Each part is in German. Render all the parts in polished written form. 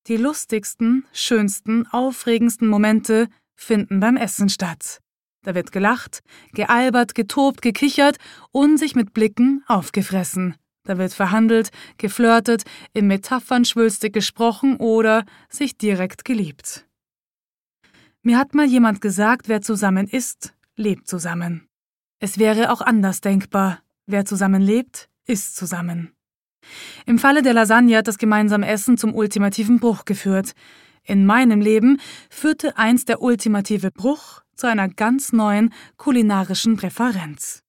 Die lustigsten, schönsten, aufregendsten Momente finden beim Essen statt. Da wird gelacht, gealbert, getobt, gekichert und sich mit Blicken aufgefressen. Da wird verhandelt, geflirtet, in Metaphern schwülstig gesprochen oder sich direkt geliebt. Mir hat mal jemand gesagt, wer zusammen isst, lebt zusammen. Es wäre auch anders denkbar. Wer zusammen lebt, isst zusammen. Im Falle der Lasagne hat das gemeinsame Essen zum ultimativen Bruch geführt. In meinem Leben führte einst der ultimative Bruch zu einer ganz neuen kulinarischen Präferenz.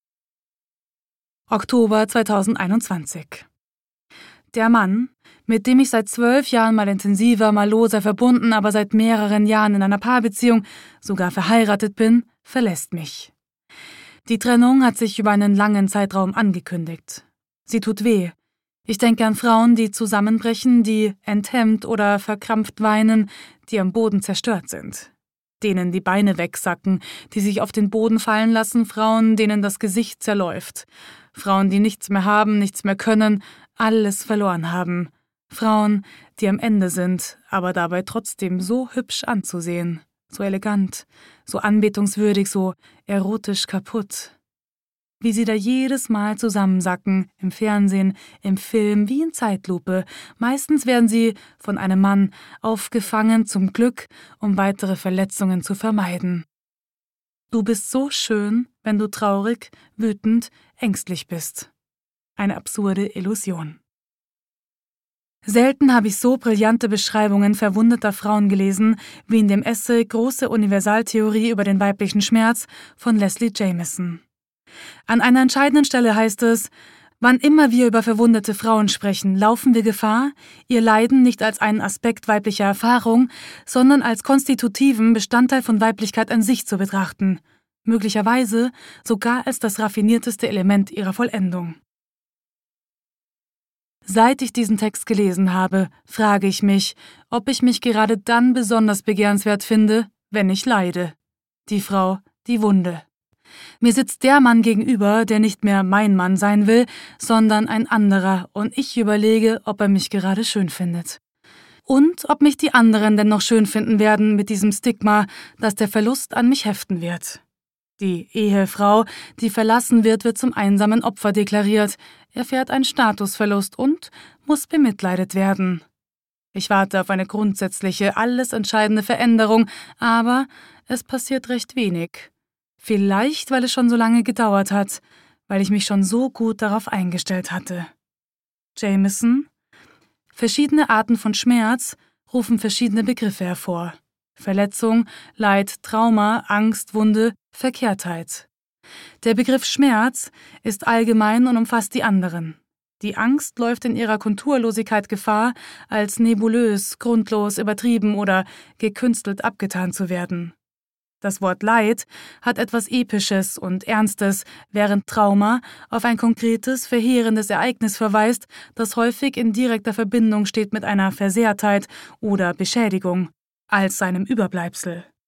Oktober 2021. Der Mann, mit dem ich seit 12 Jahren mal intensiver, mal loser verbunden, aber seit mehreren Jahren in einer Paarbeziehung, sogar verheiratet bin, verlässt mich. Die Trennung hat sich über einen langen Zeitraum angekündigt. Sie tut weh. Ich denke an Frauen, die zusammenbrechen, die enthemmt oder verkrampft weinen, die am Boden zerstört sind. Denen die Beine wegsacken, die sich auf den Boden fallen lassen, Frauen, denen das Gesicht zerläuft. Frauen, die nichts mehr haben, nichts mehr können, alles verloren haben. Frauen, die am Ende sind, aber dabei trotzdem so hübsch anzusehen, so elegant, so anbetungswürdig, so erotisch kaputt. Wie sie da jedes Mal zusammensacken, im Fernsehen, im Film, wie in Zeitlupe. Meistens werden sie von einem Mann aufgefangen, zum Glück, um weitere Verletzungen zu vermeiden. Du bist so schön, wenn du traurig, wütend, ängstlich bist. Eine absurde Illusion. Selten habe ich so brillante Beschreibungen verwundeter Frauen gelesen, wie in dem Essay Große Universaltheorie über den weiblichen Schmerz von Leslie Jamison. An einer entscheidenden Stelle heißt es: Wann immer wir über verwundete Frauen sprechen, laufen wir Gefahr, ihr Leiden nicht als einen Aspekt weiblicher Erfahrung, sondern als konstitutiven Bestandteil von Weiblichkeit an sich zu betrachten, möglicherweise sogar als das raffinierteste Element ihrer Vollendung. Seit ich diesen Text gelesen habe, frage ich mich, ob ich mich gerade dann besonders begehrenswert finde, wenn ich leide. Die Frau, die Wunde. Mir sitzt der Mann gegenüber, der nicht mehr mein Mann sein will, sondern ein anderer, und ich überlege, ob er mich gerade schön findet. Und ob mich die anderen denn noch schön finden werden mit diesem Stigma, das der Verlust an mich heften wird. Die Ehefrau, die verlassen wird, wird zum einsamen Opfer deklariert, erfährt einen Statusverlust und muss bemitleidet werden. Ich warte auf eine grundsätzliche, alles entscheidende Veränderung, aber es passiert recht wenig. Vielleicht, weil es schon so lange gedauert hat, weil ich mich schon so gut darauf eingestellt hatte. Jamison: Verschiedene Arten von Schmerz rufen verschiedene Begriffe hervor. Verletzung, Leid, Trauma, Angst, Wunde, Verkehrtheit. Der Begriff Schmerz ist allgemein und umfasst die anderen. Die Angst läuft in ihrer Konturlosigkeit Gefahr, als nebulös, grundlos, übertrieben oder gekünstelt abgetan zu werden. Das Wort Leid hat etwas Episches und Ernstes, während Trauma auf ein konkretes, verheerendes Ereignis verweist, das häufig in direkter Verbindung steht mit einer Versehrtheit oder Beschädigung, als seinem Überbleibsel.